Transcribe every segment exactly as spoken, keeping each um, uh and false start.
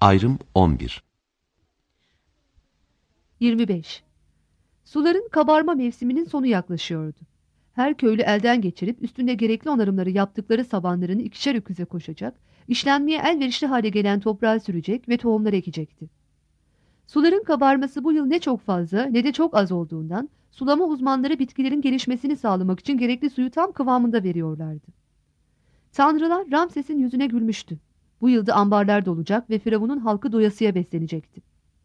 Ayrım on bir. yirmi beş. Suların kabarma mevsiminin sonu yaklaşıyordu. Her köylü elden geçirip üstünde gerekli onarımları yaptıkları sabanlarını ikişer öküze koşacak, işlenmeye elverişli hale gelen toprağa sürecek ve tohumlar ekecekti. Suların kabarması bu yıl ne çok fazla ne de çok az olduğundan sulama uzmanları bitkilerin gelişmesini sağlamak için gerekli suyu tam kıvamında veriyorlardı. Tanrılar Ramses'in yüzüne gülmüştü. Bu yılda ambarlar dolacak ve Firavun'un halkı doyasıya beslenecekti.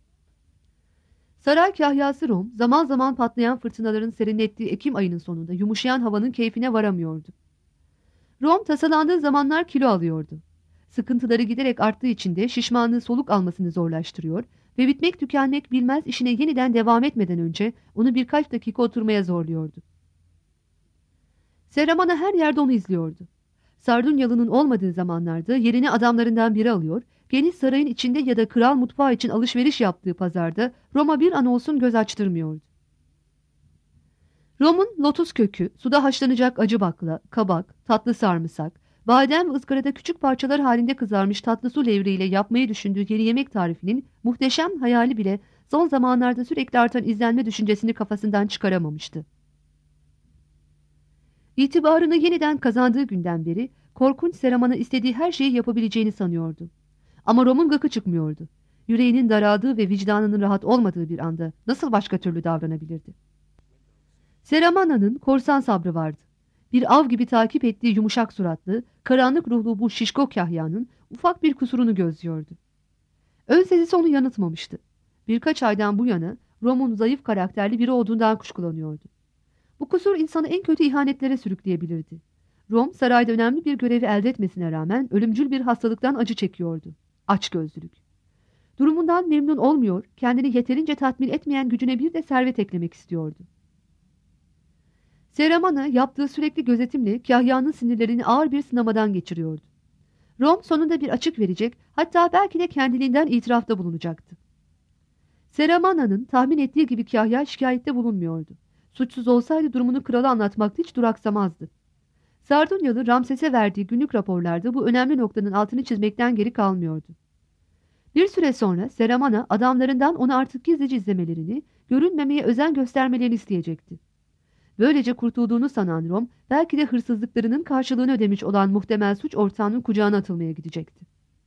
Saray kahyası Rom, zaman zaman patlayan fırtınaların serinlettiği Ekim ayının sonunda yumuşayan havanın keyfine varamıyordu. Rom tasalandığı zamanlar kilo alıyordu. Sıkıntıları giderek arttığı için de şişmanlığı soluk almasını zorlaştırıyor ve bitmek tükenmek bilmez işine yeniden devam etmeden önce onu birkaç dakika oturmaya zorluyordu. Seramana her yerde onu izliyordu. Sardunyalı'nın olmadığı zamanlarda yerini adamlarından biri alıyor, geniş sarayın içinde ya da kral mutfağı için alışveriş yaptığı pazarda Roma bir an olsun göz açtırmıyordu. Rom'un lotus kökü, suda haşlanacak acı bakla, kabak, tatlı sarımsak, badem ve ızgarada küçük parçalar halinde kızarmış tatlı su levreğiyle yapmayı düşündüğü yeni yemek tarifinin muhteşem hayali bile son zamanlarda sürekli artan izlenme düşüncesini kafasından çıkaramamıştı. İtibarını yeniden kazandığı günden beri korkunç Seraman'a istediği her şeyi yapabileceğini sanıyordu. Ama Rom'un gıkı çıkmıyordu. Yüreğinin daraldığı ve vicdanının rahat olmadığı bir anda nasıl başka türlü davranabilirdi? Seramana'nın korsan sabrı vardı. Bir av gibi takip ettiği yumuşak suratlı, karanlık ruhlu bu şişko kahyanın ufak bir kusurunu gözlüyordu. Ön sezisi onu yanıltmamıştı. Birkaç aydan bu yana Rom'un zayıf karakterli biri olduğundan kuşkulanıyordu. Bu kusur insanı en kötü ihanetlere sürükleyebilirdi. Rom sarayda önemli bir görevi elde etmesine rağmen ölümcül bir hastalıktan acı çekiyordu. Açgözlülük. Durumundan memnun olmuyor, kendini yeterince tatmin etmeyen gücüne bir de servet eklemek istiyordu. Seramana yaptığı sürekli gözetimle kahyanın sinirlerini ağır bir sınamadan geçiriyordu. Rom sonunda bir açık verecek, hatta belki de kendiliğinden itirafta bulunacaktı. Seramana'nın tahmin ettiği gibi kahya şikayette bulunmuyordu. Suçsuz olsaydı durumunu krala anlatmakta hiç duraksamazdı. Sardunyalı Ramses'e verdiği günlük raporlarda bu önemli noktanın altını çizmekten geri kalmıyordu. Bir süre sonra Seramana adamlarından onu artık gizlice izlemelerini, görünmemeye özen göstermelerini isteyecekti. Böylece kurtulduğunu sanan Rom, belki de hırsızlıklarının karşılığını ödemiş olan muhtemel suç ortağının kucağına atılmaya gidecekti.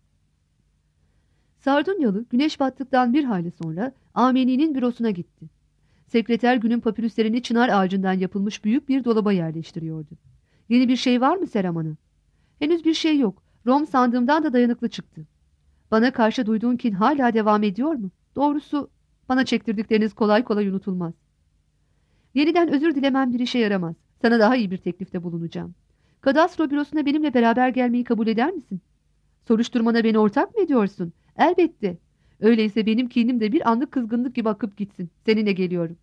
Sardunyalı güneş battıktan bir hayli sonra Ameni'nin bürosuna gitti. Sekreter günün papirüslerini çınar ağacından yapılmış büyük bir dolaba yerleştiriyordu. Yeni bir şey var mı Seraman'a? Henüz bir şey yok. Rom sandığımdan da dayanıklı çıktı. Bana karşı duyduğun kin hala devam ediyor mu? Doğrusu bana çektirdikleriniz kolay kolay unutulmaz. Yeniden özür dilemem bir işe yaramaz. Sana daha iyi bir teklifte bulunacağım. Kadastro bürosuna benimle beraber gelmeyi kabul eder misin? Soruşturmana beni ortak mı ediyorsun? Elbette. Öyleyse benim kinim de bir anlık kızgınlık gibi akıp gitsin. Seninle geliyorum.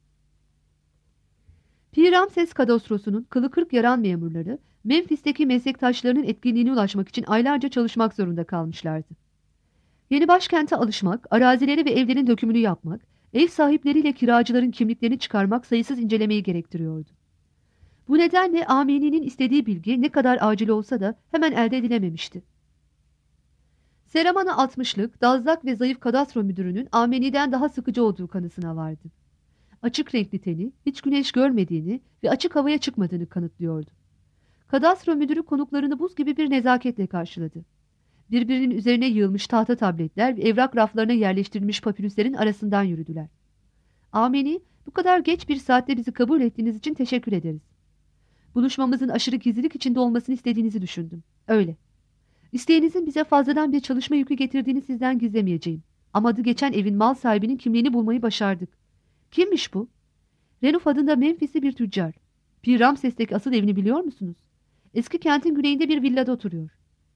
Pi Ramses Kadastrosu'nun kılı kırk yaran memurları Memphis'teki meslektaşlarının etkinliğine ulaşmak için aylarca çalışmak zorunda kalmışlardı. Yeni başkente alışmak, arazileri ve evlerin dökümünü yapmak, ev sahipleriyle kiracıların kimliklerini çıkarmak sayısız incelemeyi gerektiriyordu. Bu nedenle Ameni'nin istediği bilgi ne kadar acil olsa da hemen elde edilememişti. Seramana altmışlık, dazlak ve zayıf kadastro müdürünün Ameni'den daha sıkıcı olduğu kanısına vardı. Açık renkli teni, hiç güneş görmediğini ve açık havaya çıkmadığını kanıtlıyordu. Kadastro müdürü konuklarını buz gibi bir nezaketle karşıladı. Birbirinin üzerine yığılmış tahta tabletler ve evrak raflarına yerleştirilmiş papirüslerin arasından yürüdüler. Ameni, bu kadar geç bir saatte bizi kabul ettiğiniz için teşekkür ederiz. Buluşmamızın aşırı gizlilik içinde olmasını istediğinizi düşündüm. Öyle. İsteğinizin bize fazladan bir çalışma yükü getirdiğini sizden gizlemeyeceğim. Ama adı geçen evin mal sahibinin kimliğini bulmayı başardık. Kimmiş bu? Renuf adında Memphis'i bir tüccar. Pi Ramses'teki asıl evini biliyor musunuz? Eski kentin güneyinde bir villada oturuyor.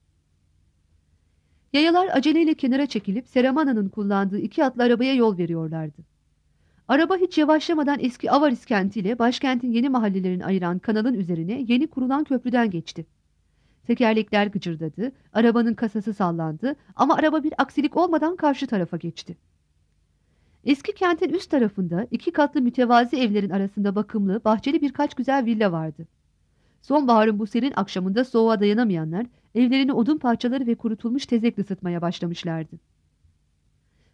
Yayalar aceleyle kenara çekilip Seramana'nın kullandığı iki atlı arabaya yol veriyorlardı. Araba hiç yavaşlamadan eski Avaris kentiyle başkentin yeni mahallelerini ayıran kanalın üzerine yeni kurulan köprüden geçti. Tekerlekler gıcırdadı, arabanın kasası sallandı ama araba bir aksilik olmadan karşı tarafa geçti. Eski kentin üst tarafında iki katlı mütevazi evlerin arasında bakımlı, bahçeli birkaç güzel villa vardı. Sonbaharın bu serin akşamında soğuğa dayanamayanlar evlerini odun parçaları ve kurutulmuş tezekle ısıtmaya başlamışlardı.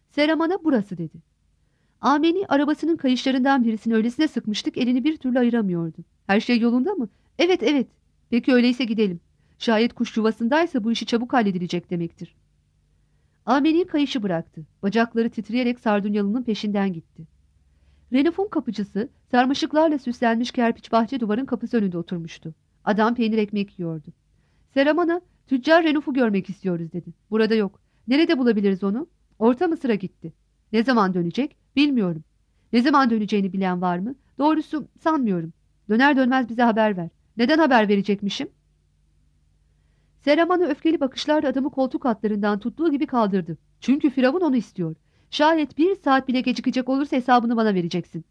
Seraman'a burası dedi. Ameni arabasının kayışlarından birisini öylesine sıkmıştık elini bir türlü ayıramıyordu. Her şey yolunda mı? Evet evet. Peki öyleyse gidelim. Şayet kuş yuvasındaysa bu işi çabuk halledilecek demektir. Ameni kayışı bıraktı. Bacakları titreyerek Sardunyalı'nın peşinden gitti. Renif'un kapıcısı sarmaşıklarla süslenmiş kerpiç bahçe duvarın kapısı önünde oturmuştu. Adam peynir ekmek yiyordu. Seraman'a tüccar Renif'u görmek istiyoruz dedi. Burada yok. Nerede bulabiliriz onu? Orta Mısır'a gitti. Ne zaman dönecek? Bilmiyorum. Ne zaman döneceğini bilen var mı? Doğrusu sanmıyorum. Döner dönmez bize haber ver. Neden haber verecekmişim? Seraman'ı öfkeli bakışlarla adamı koltuk altlarından tuttuğu gibi kaldırdı. Çünkü Firavun onu istiyor. Şayet bir saat bile gecikecek olursa hesabını bana vereceksin.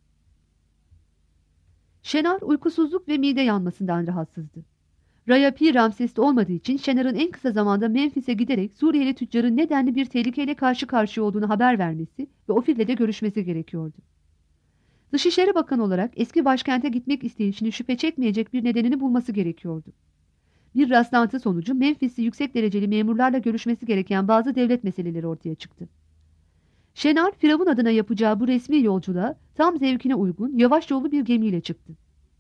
Şenar uykusuzluk ve mide yanmasından rahatsızdı. Raya Pi Ramses'te olmadığı için Şenar'ın en kısa zamanda Memphis'e giderek Suriyeli tüccarın nedenli bir tehlikeyle karşı karşıya olduğunu haber vermesi ve Ofir'le de görüşmesi gerekiyordu. Dışişleri Bakanı olarak eski başkente gitmek isteyişini şüphe çekmeyecek bir nedenini bulması gerekiyordu. Bir rastlantı sonucu Memphis'i yüksek dereceli memurlarla görüşmesi gereken bazı devlet meseleleri ortaya çıktı. Şenar, Firavun adına yapacağı bu resmi yolculuğa tam zevkine uygun, yavaş yollu bir gemiyle çıktı.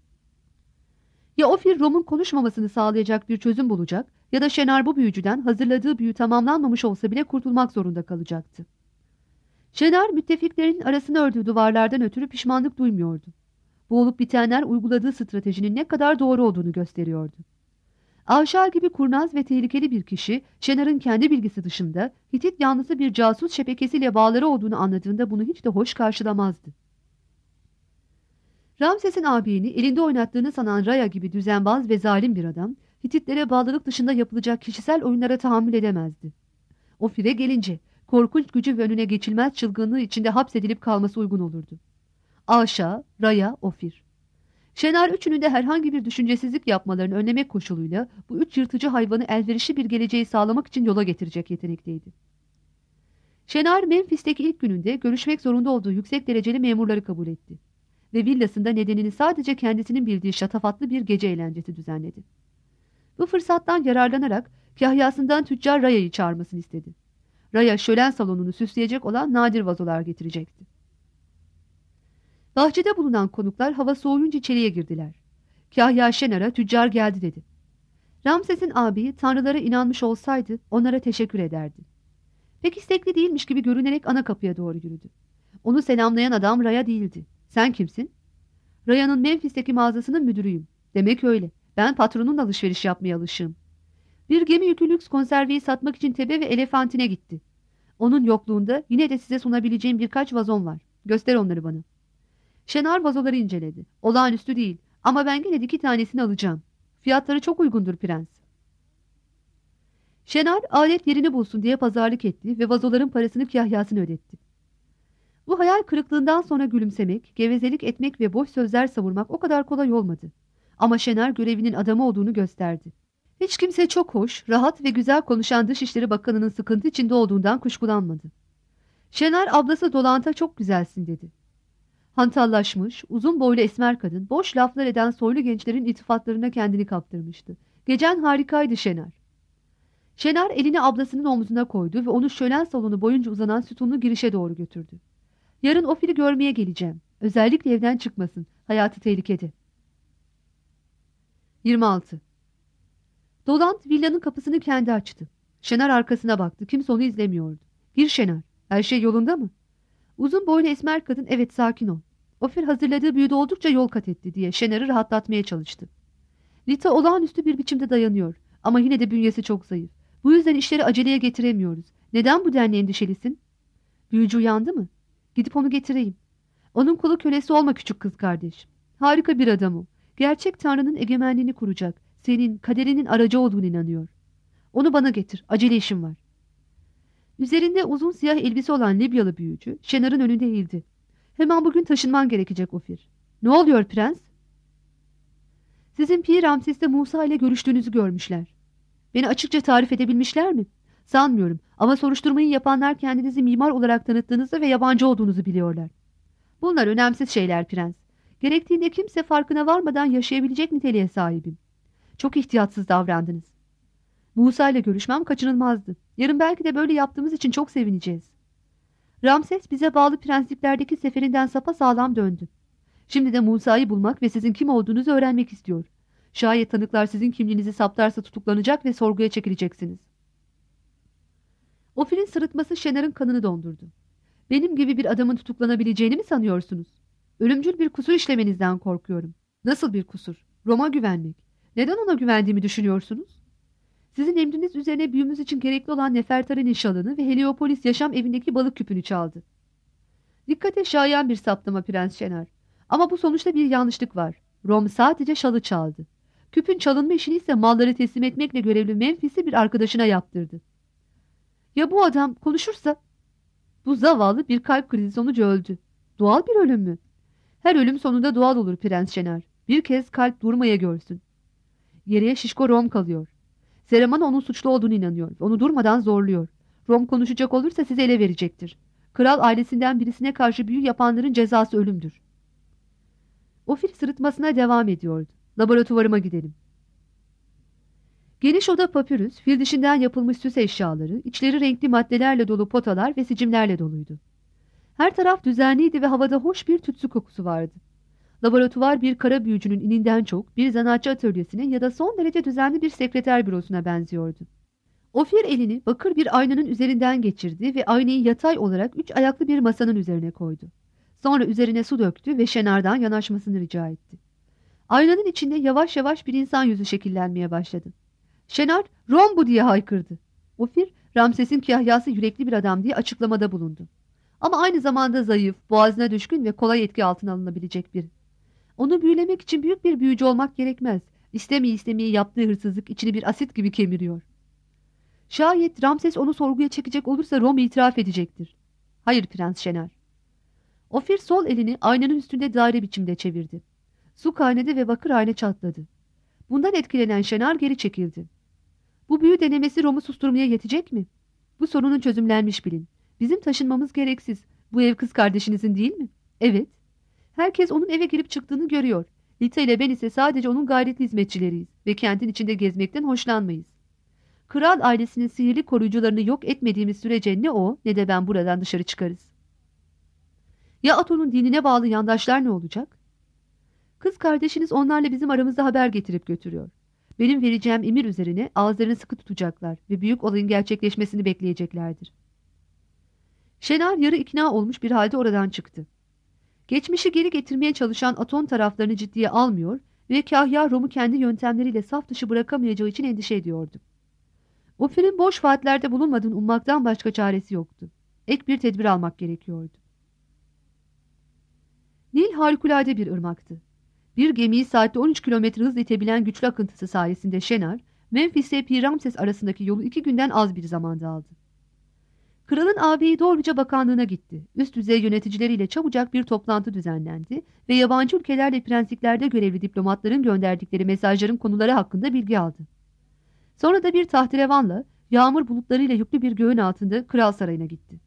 Ya Ofir Rom'un konuşmamasını sağlayacak bir çözüm bulacak ya da Şenar bu büyücüden hazırladığı büyü tamamlanmamış olsa bile kurtulmak zorunda kalacaktı. Şenar müttefiklerinin arasını ördüğü duvarlardan ötürü pişmanlık duymuyordu. Bu olup bitenler uyguladığı stratejinin ne kadar doğru olduğunu gösteriyordu. Avşar gibi kurnaz ve tehlikeli bir kişi Şenar'ın kendi bilgisi dışında Hitit yanlısı bir casus şebekesiyle bağları olduğunu anladığında bunu hiç de hoş karşılamazdı. Ramses'in ağabeyini elinde oynattığını sanan Raya gibi düzenbaz ve zalim bir adam Hititlere bağlılık dışında yapılacak kişisel oyunlara tahammül edemezdi. Ofir'e gelince korkunç gücü ve önüne geçilmez çılgınlığı içinde hapsedilip kalması uygun olurdu. Aşa, Raya, Ofir. Şenar üçünün de herhangi bir düşüncesizlik yapmalarını önlemek koşuluyla bu üç yırtıcı hayvanı elverişli bir geleceği sağlamak için yola getirecek yetenekteydi. Şenar Memphis'teki ilk gününde görüşmek zorunda olduğu yüksek dereceli memurları kabul etti ve villasında nedenini sadece kendisinin bildiği şatafatlı bir gece eğlencesi düzenledi. Bu fırsattan yararlanarak kahyasından tüccar Raya'yı çağırmasını istedi. Raya şölen salonunu süsleyecek olan nadir vazolar getirecekti. Bahçede bulunan konuklar hava soğuyunca içeriye girdiler. Kahya Şenar'a tüccar geldi dedi. Ramses'in ağabeyi tanrılara inanmış olsaydı onlara teşekkür ederdi. Pek istekli değilmiş gibi görünerek ana kapıya doğru yürüdü. Onu selamlayan adam Raya değildi. Sen kimsin? Raya'nın Memphis'teki mağazasının müdürüyüm. Demek öyle. Ben patronunla alışveriş yapmaya alışığım. Bir gemi yükü lüks konserveyi satmak için Tebe ve Elefantine gitti. Onun yokluğunda yine de size sunabileceğim birkaç vazon var. Göster onları bana. Şenar vazoları inceledi. Olağanüstü değil ama ben gene de iki tanesini alacağım. Fiyatları çok uygundur prens. Şenar alet yerini bulsun diye pazarlık etti ve vazoların parasını kahyasını ödetti. Bu hayal kırıklığından sonra gülümsemek, gevezelik etmek ve boş sözler savurmak o kadar kolay olmadı. Ama Şenar görevinin adamı olduğunu gösterdi. Hiç kimse çok hoş, rahat ve güzel konuşan Dışişleri Bakanı'nın sıkıntı içinde olduğundan kuşkulanmadı. Şenar ablası Dolant'a çok güzelsin dedi. Hantallaşmış, uzun boylu esmer kadın, boş laflar eden soylu gençlerin iltifatlarına kendini kaptırmıştı. Gecen harikaydı Şenar. Şenar elini ablasının omzuna koydu ve onu şölen salonu boyunca uzanan sütunlu girişe doğru götürdü. Yarın Ofir'i görmeye geleceğim. Özellikle evden çıkmasın. Hayatı tehlikede. yirmi altı. Dolant villanın kapısını kendi açtı. Şenar arkasına baktı. Kimse onu izlemiyordu. Gir Şenar. Her şey yolunda mı? Uzun boylu esmer kadın evet sakin ol. Ofir hazırladığı büyüde oldukça yol kat etti diye Şenar'ı rahatlatmaya çalıştı. Lita olağanüstü bir biçimde dayanıyor ama yine de bünyesi çok zayıf. Bu yüzden işleri aceleye getiremiyoruz. Neden bu denli endişelisin? Büyücü uyandı mı? Gidip onu getireyim. Onun kulu kölesi olma küçük kız kardeş. Harika bir adam o. Gerçek Tanrı'nın egemenliğini kuracak. Senin kaderinin aracı olduğunu inanıyor. Onu bana getir. Acele işim var. Üzerinde uzun siyah elbise olan Libyalı büyücü Şenar'ın önünde eğildi. Hemen bugün taşınman gerekecek Ofir. Ne oluyor prens? Sizin Pi Ramses'te Musa ile görüştüğünüzü görmüşler. Beni açıkça tarif edebilmişler mi? Sanmıyorum ama soruşturmayı yapanlar kendinizi mimar olarak tanıttığınızı ve yabancı olduğunuzu biliyorlar. Bunlar önemsiz şeyler prens. Gerektiğinde kimse farkına varmadan yaşayabilecek niteliğe sahibim. Çok ihtiyatsız davrandınız. Musa ile görüşmem kaçınılmazdı. Yarın belki de böyle yaptığımız için çok sevineceğiz. Ramses bize bağlı prensiplerdeki seferinden sapasağlam döndü. Şimdi de Musa'yı bulmak ve sizin kim olduğunuzu öğrenmek istiyor. Şayet tanıklar sizin kimliğinizi saptarsa tutuklanacak ve sorguya çekileceksiniz. Ofir'in sırıtması Şenar'ın kanını dondurdu. Benim gibi bir adamın tutuklanabileceğini mi sanıyorsunuz? Ölümcül bir kusur işlemenizden korkuyorum. Nasıl bir kusur? Roma güvenmek. Neden ona güvendiğimi düşünüyorsunuz? Sizin emriniz üzerine büyümüz için gerekli olan Nefertari'nin şalını ve Heliopolis yaşam evindeki balık küpünü çaldı. Dikkate şayan bir saptama Prens Şenar. Ama bu sonuçta bir yanlışlık var. Rom sadece şalı çaldı. Küpün çalınma işini ise malları teslim etmekle görevli Memphis'i bir arkadaşına yaptırdı. Ya bu adam konuşursa? Bu zavallı bir kalp krizi sonucu öldü. Doğal bir ölüm mü? Her ölüm sonunda doğal olur Prens Şenar. Bir kez kalp durmaya görsün. Geriye şişko Rom kalıyor. Seraman onun suçlu olduğunu inanıyor. Onu durmadan zorluyor. Rom konuşacak olursa sizi ele verecektir. Kral ailesinden birisine karşı büyü yapanların cezası ölümdür. Ofir sırıtmasına devam ediyordu. Laboratuvarıma gidelim. Geniş oda papyrus, fil dişinden yapılmış süs eşyaları, içleri renkli maddelerle dolu potalar ve sicimlerle doluydu. Her taraf düzenliydi ve havada hoş bir tütsü kokusu vardı. Laboratuvar bir kara büyücünün ininden çok bir zanaatçı atölyesine ya da son derece düzenli bir sekreter bürosuna benziyordu. Ofir elini bakır bir aynanın üzerinden geçirdi ve aynayı yatay olarak üç ayaklı bir masanın üzerine koydu. Sonra üzerine su döktü ve Şenar'dan yanaşmasını rica etti. Aynanın içinde yavaş yavaş bir insan yüzü şekillenmeye başladı. Şenar, Rom bu diye haykırdı. Ofir, Ramses'in kahyası yürekli bir adam diye açıklamada bulundu. Ama aynı zamanda zayıf, boğazına düşkün ve kolay etki altına alınabilecek biri. Onu büyülemek için büyük bir büyücü olmak gerekmez. İstemeye istemeye yaptığı hırsızlık içini bir asit gibi kemiriyor. Şayet Ramses onu sorguya çekecek olursa Rom itiraf edecektir. Hayır Prens Şenar. Ofir sol elini aynanın üstünde daire biçimde çevirdi. Su kaynadı ve bakır ayna çatladı. Bundan etkilenen Şenar geri çekildi. Bu büyü denemesi Rom'u susturmaya yetecek mi? Bu sorunun çözümlenmiş bilin. Bizim taşınmamız gereksiz. Bu ev kız kardeşinizin değil mi? Evet. Herkes onun eve girip çıktığını görüyor. Lita ile ben ise sadece onun gayretli hizmetçileriyiz ve kentin içinde gezmekten hoşlanmayız. Kral ailesinin sihirli koruyucularını yok etmediğimiz sürece ne o ne de ben buradan dışarı çıkarız. Ya Aton'un dinine bağlı yandaşlar ne olacak? Kız kardeşiniz onlarla bizim aramızda haber getirip götürüyor. Benim vereceğim emir üzerine ağızlarını sıkı tutacaklar ve büyük olayın gerçekleşmesini bekleyeceklerdir. Şenar yarı ikna olmuş bir halde oradan çıktı. Geçmişi geri getirmeye çalışan Aton taraflarını ciddiye almıyor ve Kahya Rom'u kendi yöntemleriyle saf dışı bırakamayacağı için endişe ediyordu. Ofir'in boş vaatlerde bulunmadığını ummaktan başka çaresi yoktu. Ek bir tedbir almak gerekiyordu. Nil harikulade bir ırmaktı. Bir gemiyi saatte on üç kilometre hızla itebilen güçlü akıntısı sayesinde Şenar, Memphis ile Pi Ramses arasındaki yolu iki günden az bir zamanda aldı. Kralın ağabeyi doğruca bakanlığına gitti. Üst düzey yöneticileriyle çabucak bir toplantı düzenlendi ve yabancı ülkelerle prensliklerde görevli diplomatların gönderdikleri mesajların konuları hakkında bilgi aldı. Sonra da bir tahterevanla yağmur bulutlarıyla yüklü bir göğün altında kral sarayına gitti.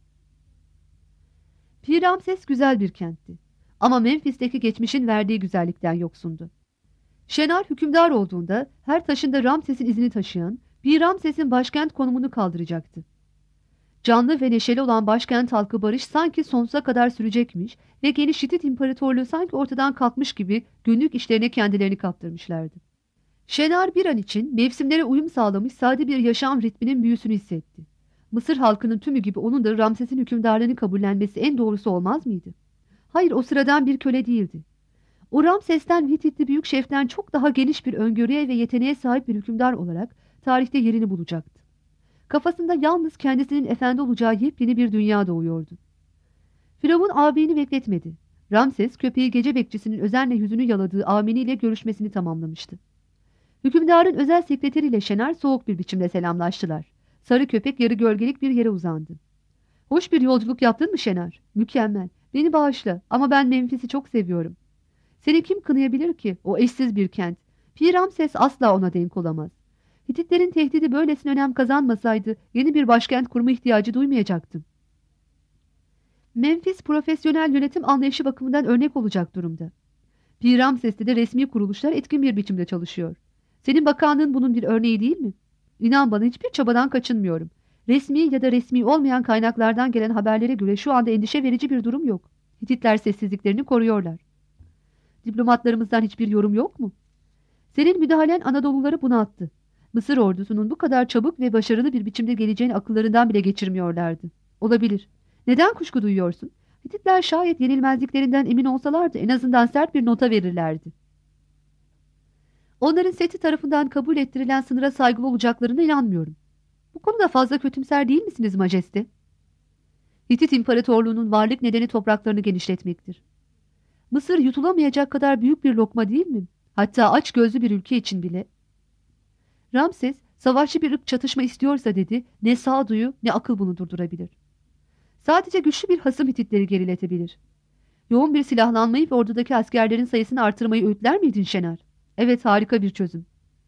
Pi Ramses güzel bir kentti. Ama Memphis'teki geçmişin verdiği güzellikten yoksundu. Şenar hükümdar olduğunda her taşında Ramses'in izini taşıyan bir Ramses'in başkent konumunu kaldıracaktı. Canlı ve neşeli olan başkent halkı barış sanki sonsuza kadar sürecekmiş ve geniş Hitit İmparatorluğu sanki ortadan kalkmış gibi günlük işlerine kendilerini kaptırmışlardı. Şenar bir an için mevsimlere uyum sağlamış sade bir yaşam ritminin büyüsünü hissetti. Mısır halkının tümü gibi onun da Ramses'in hükümdarlığını kabullenmesi en doğrusu olmaz mıydı? Hayır, o sıradan bir köle değildi. O Ramses'ten Hititli büyük şeften çok daha geniş bir öngörüye ve yeteneğe sahip bir hükümdar olarak tarihte yerini bulacaktı. Kafasında yalnız kendisinin efendi olacağı yepyeni bir dünya doğuyordu. Firavun ağabeyini bekletmedi. Ramses köpeği gece bekçisinin özenle yüzünü yaladığı ameniyle görüşmesini tamamlamıştı. Hükümdarın özel sekreteriyle Şenar soğuk bir biçimde selamlaştılar. Sarı köpek yarı gölgelik bir yere uzandı. Hoş bir yolculuk yaptın mı Şenar? Mükemmel. Beni bağışla ama ben Memphis'i çok seviyorum. Seni kim kınayabilir ki? O eşsiz bir kent. Pi Ramses asla ona denk olamaz. Hititlerin tehdidi böylesine önem kazanmasaydı yeni bir başkent kurma ihtiyacı duymayacaktım. Memphis profesyonel yönetim anlayışı bakımından örnek olacak durumda. Pi Ramses'te de resmi kuruluşlar etkin bir biçimde çalışıyor. Senin bakanlığın bunun bir örneği değil mi? İnan bana hiçbir çabadan kaçınmıyorum. Resmi ya da resmi olmayan kaynaklardan gelen haberlere göre şu anda endişe verici bir durum yok. Hititler sessizliklerini koruyorlar. Diplomatlarımızdan hiçbir yorum yok mu? Senin müdahalen Anadoluları bunalttı. Mısır ordusunun bu kadar çabuk ve başarılı bir biçimde geleceğini akıllarından bile geçirmiyorlardı. Olabilir. Neden kuşku duyuyorsun? Hititler şayet yenilmezliklerinden emin olsalardı en azından sert bir nota verirlerdi. Onların Seti tarafından kabul ettirilen sınıra saygılı olacaklarına inanmıyorum. Bu konuda fazla kötümser değil misiniz majeste? Hitit İmparatorluğu'nun varlık nedeni topraklarını genişletmektir. Mısır yutulamayacak kadar büyük bir lokma değil mi? Hatta aç gözlü bir ülke için bile. Ramses, savaşçı bir ırk çatışma istiyorsa dedi, ne sağduyu ne akıl bunu durdurabilir. Sadece güçlü bir hasım Hititleri geriletebilir. Yoğun bir silahlanmayı ve ordudaki askerlerin sayısını artırmayı öğütler miydin Şener? Evet, harika bir çözüm.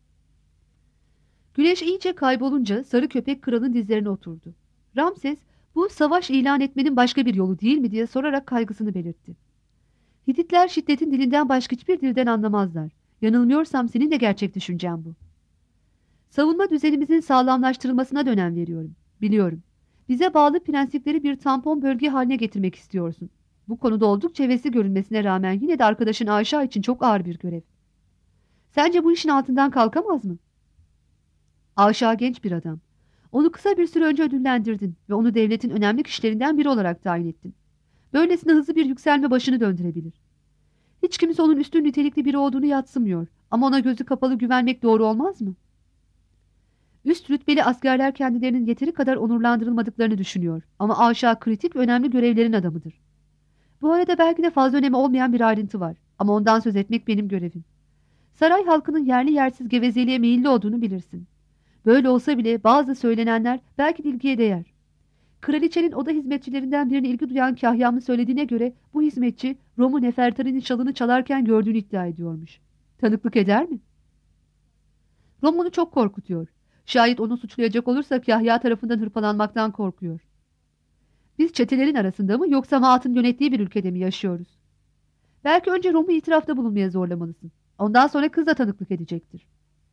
Güneş iyice kaybolunca sarı köpek kralın dizlerine oturdu. Ramses, bu savaş ilan etmenin başka bir yolu değil mi diye sorarak kaygısını belirtti. Hititler şiddetin dilinden başka hiçbir dilden anlamazlar. Yanılmıyorsam senin de gerçek düşüncen bu. Savunma düzenimizin sağlamlaştırılmasına da önem veriyorum. Biliyorum. Bize bağlı prensipleri bir tampon bölge haline getirmek istiyorsun. Bu konuda oldukça hevesli görünmesine rağmen yine de arkadaşın Ayşa için çok ağır bir görev. Sence bu işin altından kalkamaz mı? Ayşa genç bir adam. Onu kısa bir süre önce ödüllendirdin ve onu devletin önemli kişilerinden biri olarak tayin ettin. Böylesine hızlı bir yükselme başını döndürebilir. Hiç kimse onun üstün nitelikli biri olduğunu yadsımıyor ama ona gözü kapalı güvenmek doğru olmaz mı? Üst rütbeli askerler kendilerinin yeteri kadar onurlandırılmadıklarını düşünüyor ama Ayşa kritik ve önemli görevlerin adamıdır. Bu arada belki de fazla önemi olmayan bir ayrıntı var ama ondan söz etmek benim görevim. Saray halkının yerli yersiz gevezeliğe meyilli olduğunu bilirsin. Böyle olsa bile bazı söylenenler belki de ilgiye değer. Kraliçenin oda hizmetçilerinden birine ilgi duyan Kahyam'ın söylediğine göre bu hizmetçi Rom'u Nefertari'nin şalını çalarken gördüğünü iddia ediyormuş. Tanıklık eder mi? Rom onu çok korkutuyor. Şayet onu suçlayacak olursak Yahya tarafından hırpalanmaktan korkuyor. Biz çetelerin arasında mı yoksa Maat'ın yönettiği bir ülkede mi yaşıyoruz? Belki önce Rom'u itirafta bulunmaya zorlamalısın. Ondan sonra kız da tanıklık edecektir.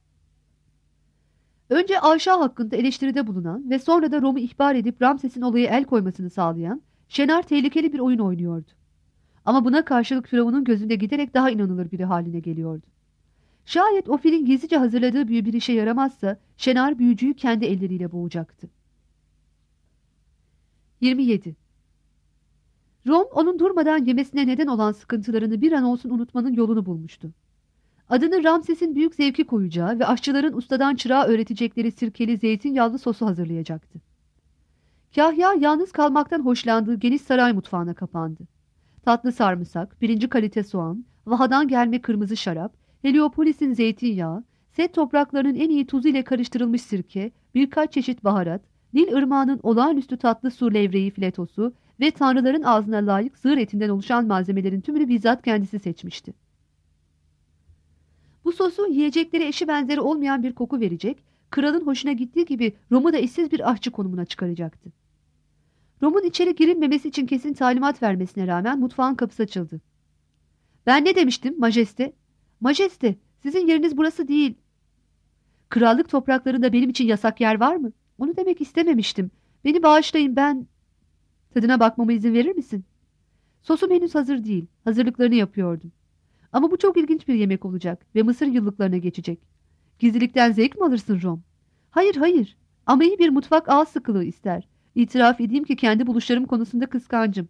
Önce Ayşa hakkında eleştiride bulunan ve sonra da Rom'u ihbar edip Ramses'in olaya el koymasını sağlayan Şenar tehlikeli bir oyun oynuyordu. Ama buna karşılık Firavun'un gözünde giderek daha inanılır biri haline geliyordu. Şayet o filin gizlice hazırladığı büyü bir işe yaramazsa Şenar büyücüyü kendi elleriyle boğacaktı. yirmi yedi. Rom onun durmadan yemesine neden olan sıkıntılarını bir an olsun unutmanın yolunu bulmuştu. Adını Ramses'in büyük zevki koyacağı ve aşçıların ustadan çırağa öğretecekleri sirkeli zeytinyağlı sosu hazırlayacaktı. Kahya yalnız kalmaktan hoşlandığı geniş saray mutfağına kapandı. Tatlı sarımsak, birinci kalite soğan, Vaha'dan gelme kırmızı şarap, Heliopolis'in zeytinyağı, Set topraklarının en iyi tuzu ile karıştırılmış sirke, birkaç çeşit baharat, Nil ırmağının olağanüstü tatlı su levreği filetosu ve tanrıların ağzına layık sığır etinden oluşan malzemelerin tümünü bizzat kendisi seçmişti. Bu sosu yiyecekleri eşi benzeri olmayan bir koku verecek, kralın hoşuna gittiği gibi Rom'u da işsiz bir aşçı konumuna çıkaracaktı. Rom'un içeri girilmemesi için kesin talimat vermesine rağmen mutfağın kapısı açıldı. "Ben ne demiştim, majeste? Majeste, sizin yeriniz burası değil." "Krallık topraklarında benim için yasak yer var mı? Onu demek istememiştim. Beni bağışlayın, ben..." "Tadına bakmama izin verir misin?" "Sosum henüz hazır değil. Hazırlıklarını yapıyordum. Ama bu çok ilginç bir yemek olacak ve Mısır yıllıklarına geçecek. Gizlilikten zevk mi alırsın Rom?" "Hayır, hayır. Ama iyi bir mutfak ağız sıkılığı ister. İtiraf edeyim ki kendi buluşlarım konusunda kıskancım."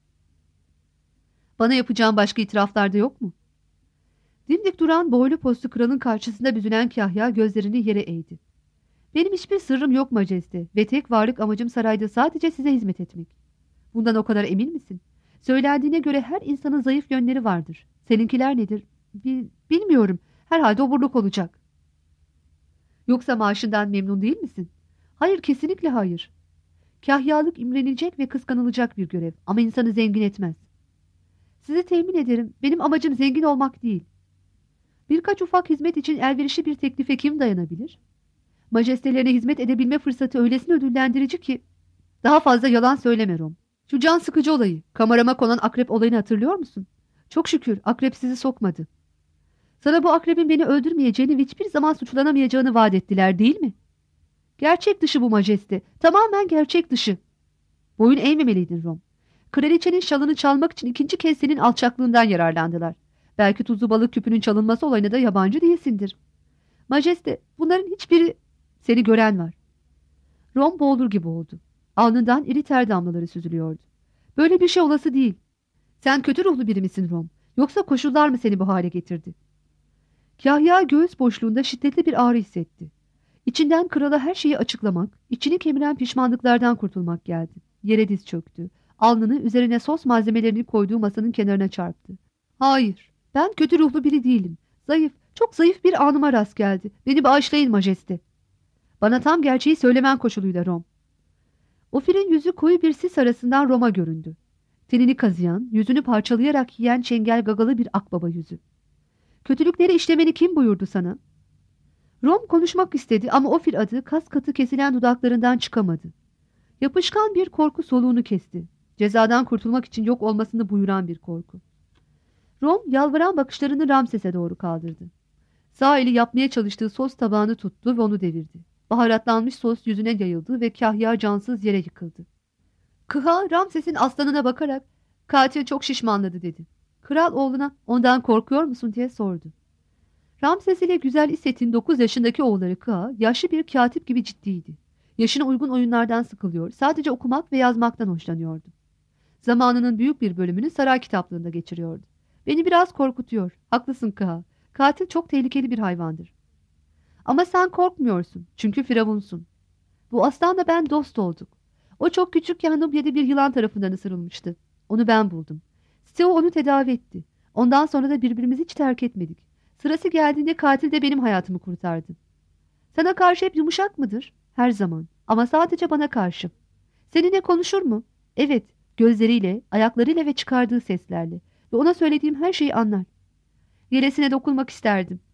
"Bana yapacağım başka itiraflar da yok mu?" Dimdik duran boylu postlu kralın karşısında büzülen Kahya gözlerini yere eğdi. "Benim hiçbir sırrım yok majeste ve tek varlık amacım sarayda sadece size hizmet etmek." "Bundan o kadar emin misin? Söylendiğine göre her insanın zayıf yönleri vardır. Seninkiler nedir? Bil, bilmiyorum. Herhalde oburluk olacak." "Yoksa maaşından memnun değil misin?" "Hayır, kesinlikle hayır." Kahyalık imrenilecek ve kıskanılacak bir görev ama insanı zengin etmez. "Sizi temin ederim, benim amacım zengin olmak değil." "Birkaç ufak hizmet için elverişli bir teklife kim dayanabilir?" "Majestelerine hizmet edebilme fırsatı öylesine ödüllendirici ki..." "Daha fazla yalan söyleme Rom. Şu can sıkıcı olayı, kamerama konan akrep olayını hatırlıyor musun? Çok şükür akrep sizi sokmadı. Sana bu akrebin beni öldürmeyeceğini ve hiçbir zaman suçlanamayacağını vaat ettiler değil mi?" Gerçek dışı bu majeste. Tamamen gerçek dışı. Boyun eğmemeliydin Rom. Kraliçenin şalını çalmak için ikinci kez senin alçaklığından yararlandılar. Belki tuzlu balık küpünün çalınması olayına da yabancı değilsindir. Majeste, bunların hiçbiri seni gören var. Rom boğulur gibi oldu. Alnından iri ter damlaları süzülüyordu. Böyle bir şey olası değil. Sen kötü ruhlu biri misin Rom? Yoksa koşullar mı seni bu hale getirdi? Kahya göğüs boşluğunda şiddetli bir ağrı hissetti. İçinden krala her şeyi açıklamak, içini kemiren pişmanlıklardan kurtulmak geldi. Yere diz çöktü. Alnını üzerine sos malzemelerini koyduğu masanın kenarına çarptı. Hayır, ben kötü ruhlu biri değilim. Zayıf, çok zayıf bir anıma rast geldi. Beni bağışlayın majeste. Bana tam gerçeği söylemen koşuluyla Rom. Ofir'in yüzü koyu bir sis arasından Rom'a göründü. Tenini kazıyan, yüzünü parçalayarak yiyen çengel gagalı bir akbaba yüzü. Kötülükleri işlemeni kim buyurdu sana? Rom konuşmak istedi ama Ofir adı kas katı kesilen dudaklarından çıkamadı. Yapışkan bir korku soluğunu kesti. Cezadan kurtulmak için yok olmasını buyuran bir korku. Rom yalvaran bakışlarını Ramses'e doğru kaldırdı. Sağ eli yapmaya çalıştığı sos tabağını tuttu ve onu devirdi. Baharatlanmış sos yüzüne yayıldı ve Kahya cansız yere yıkıldı. Kıha Ramses'in aslanına bakarak katil çok şişmanladı dedi. Kral oğluna ondan korkuyor musun diye sordu. Ramses ile güzel İsset'in dokuz yaşındaki oğulları Kıha yaşlı bir katip gibi ciddiydi. Yaşına uygun oyunlardan sıkılıyor, sadece okumak ve yazmaktan hoşlanıyordu. Zamanının büyük bir bölümünü saray kitaplığında geçiriyordu. Beni biraz korkutuyor. Haklısın Kıha. Katil çok tehlikeli bir hayvandır. Ama sen korkmuyorsun. Çünkü firavunsun. Bu aslanla ben dost olduk. O çok küçükken Nubya'da bir yılan tarafından ısırılmıştı. Onu ben buldum. Seo onu tedavi etti. Ondan sonra da birbirimizi hiç terk etmedik. Sırası geldiğinde katil de benim hayatımı kurtardı. Sana karşı hep yumuşak mıdır? Her zaman. Ama sadece bana karşı. Seninle konuşur mu? Evet. Gözleriyle, ayaklarıyla ve çıkardığı seslerle. Ve ona söylediğim her şeyi anlar. Yelesine dokunmak isterdim.